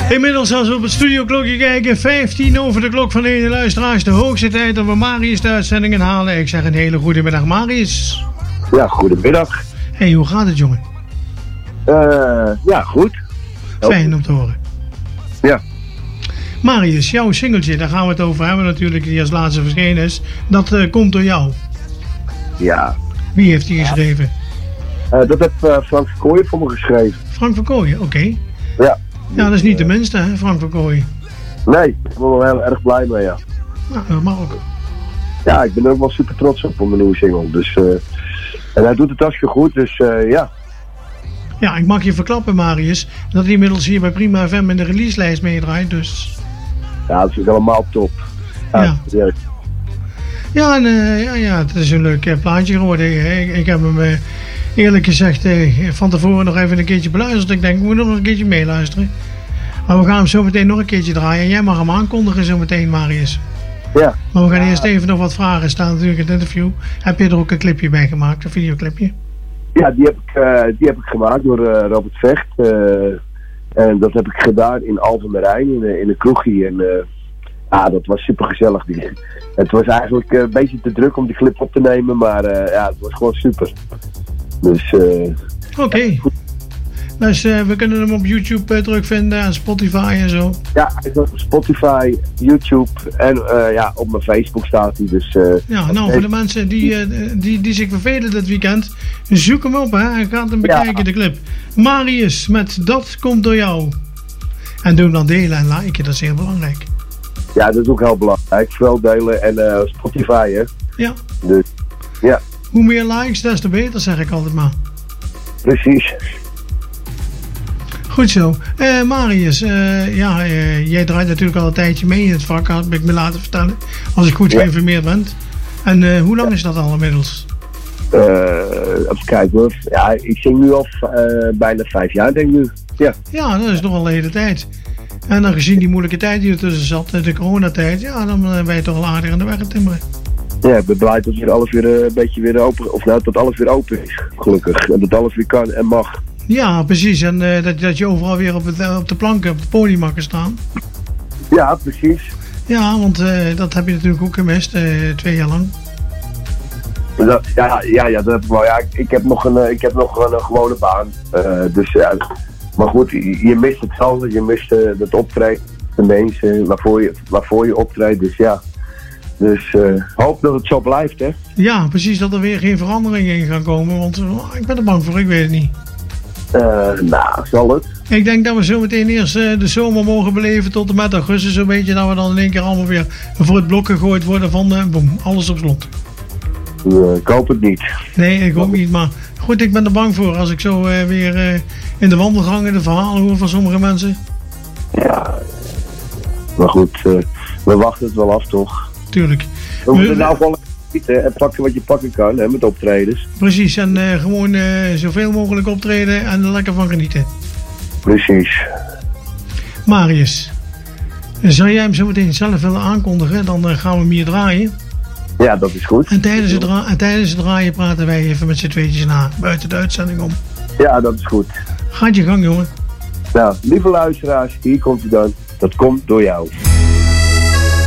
Inmiddels als we op het studioklokje kijken, 15 over de klok van de ene luisteraars. De hoogste tijd dat we Marius de uitzending inhalen. Ik zeg een hele goede middag, Marius. Ja, goedemiddag. Hey, hoe gaat het, jongen? Ja, goed. Fijn om te horen. Ja. Marius, jouw singeltje, daar gaan we het over hebben natuurlijk, die als laatste verschenen is. Dat komt door jou. Ja. Wie heeft die geschreven? Dat heeft Frank Verkooyen voor me geschreven. Frank Verkooyen, oké. Ja. Ja, dat is niet de minste, hè, Frank Verkooyen. Nee, ik ben er wel heel erg blij mee, ja. Nou, dat mag ook. Ja, ik ben er ook wel super trots op mijn nieuwe single. Dus, en hij doet het hartstikke goed, dus ja. Ja, ik mag je verklappen, Marius, dat hij inmiddels hier bij Prima FM in de releaselijst meedraait, dus... Ja, dat is helemaal top. Ja. Ja. Ja, en ja, het is een leuk plaatje geworden. Ik heb hem eerlijk gezegd van tevoren nog even een keertje beluisterd. Ik denk, we moeten nog een keertje meeluisteren. Maar we gaan hem zo meteen nog een keertje draaien. Jij mag hem aankondigen zo meteen, Marius. Ja. Maar we gaan eerst even nog wat vragen staan natuurlijk in het interview. Heb je er ook een clipje bij gemaakt, een videoclipje? Ja, die heb ik gemaakt door Robert Vecht. En dat heb ik gedaan in Alphen aan de Rijn, in een kroegje. En ja, dat was super gezellig. Het was eigenlijk een beetje te druk om die clip op te nemen, maar ja, het was gewoon super. Dus oké. Dus we kunnen hem op YouTube terugvinden en Spotify en zo. Ja, op Spotify, YouTube en ja, op mijn Facebook staat hij. Dus, ja, nou voor de mensen die zich vervelen dit weekend, zoek hem op hè, en ga hem bekijken, de clip. Marius met Dat Komt Door Jou. En doe hem dan delen en liken, dat is heel belangrijk. Ja, dat is ook heel belangrijk. Vooral delen en Spotify hè. Ja. Dus, ja. Hoe meer likes, des te beter, zeg ik altijd maar. Precies. Goed zo. Marius, jij draait natuurlijk al een tijdje mee in het vak, had ik me laten vertellen. Als ik goed geïnformeerd ben. En hoe lang is dat al inmiddels? Even kijken hoor. Ja, ik zing nu al bijna 5 jaar denk ik nu. Ja. Ja, dat is nog wel een hele tijd. En dan gezien die moeilijke tijd die er tussen zat, de coronatijd, ja, dan ben je toch al aardig aan de weg aan timmeren. Ja, ik ben blij dat weer alles weer een beetje weer open, of nou, dat alles weer open is, gelukkig. En dat alles weer kan en mag. Ja, precies. En dat je overal weer op de planken, op het podium mag staan. Ja, precies. Ja, want dat heb je natuurlijk ook gemist, 2 jaar lang. Dat, ja, dat heb ik wel. Ja, ik heb nog een gewone baan. Dus ja, maar goed, je mist het zelf, je mist het optreden, de mensen waarvoor je optreedt. Dus ja, dus hoop dat het zo blijft, hè. Ja, precies, dat er weer geen veranderingen in gaan komen, want ik ben er bang voor, ik weet het niet. Nou, zal het. Ik denk dat we zo meteen eerst de zomer mogen beleven tot en met augustus zo'n beetje. Dat we dan in één keer allemaal weer voor het blok gegooid worden van boem, alles op slot. Ik hoop het niet. Nee, ik ook niet. Maar goed, ik ben er bang voor als ik zo weer in de wandelgangen de verhalen hoor van sommige mensen. Ja, maar goed, we wachten het wel af toch. Tuurlijk. We moeten nou gewoon en pakken wat je pakken kan hè, met optredens. Precies, en gewoon zoveel mogelijk optreden en er lekker van genieten. Precies. Marius, zou jij hem zo meteen zelf willen aankondigen? Dan gaan we hem hier draaien. Ja, dat is goed. En tijdens het draaien praten wij even met z'n tweetjes na, buiten de uitzending om. Ja, dat is goed. Gaat je gang, jongen. Nou, lieve luisteraars, hier komt u dan. Dat komt door jou.